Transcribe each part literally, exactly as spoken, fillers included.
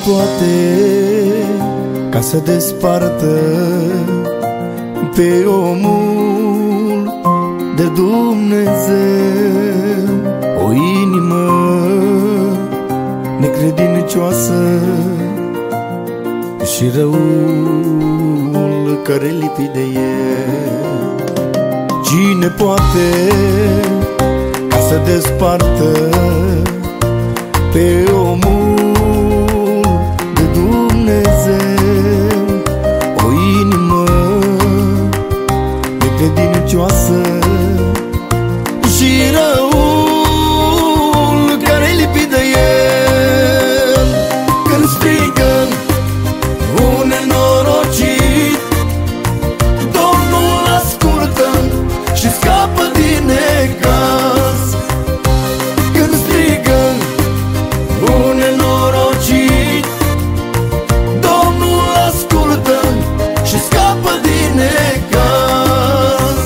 poate ca să despartă pe omul de Dumnezeu? O inimă necredincioasă și răul care lipi de el. Cine poate ca să despartă pe omul de Dumnezeu? O inimă necredincioasă și răul care lipi de el. Când strigă un nenorocit, Domnul ascultă și scapă din necaz. Când strigă un nenorocit, Domnul ascultă și scapă din necaz.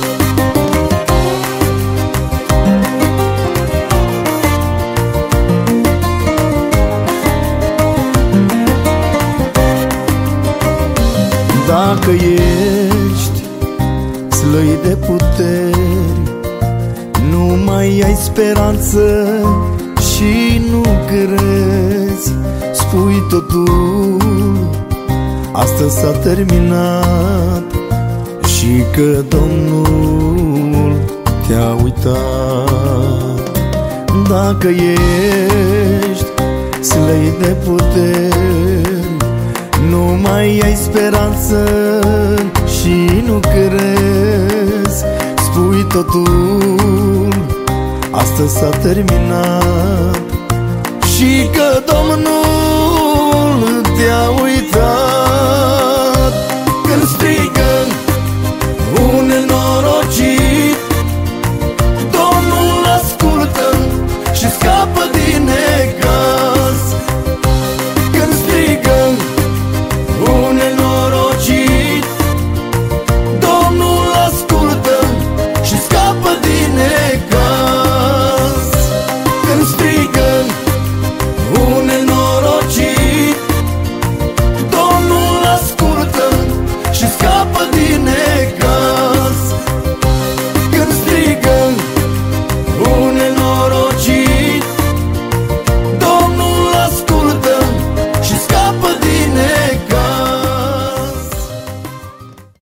Dacă ești slăit de puteri, nu mai ai speranță și nu crezi, spui totul astăzi s-a terminat și că Domnul te-a uitat. Dacă ești slăit de puteri, nu mai ai speranță și nu crezi, spui totul astăzi s-a terminat și că Domnul te-a uitat.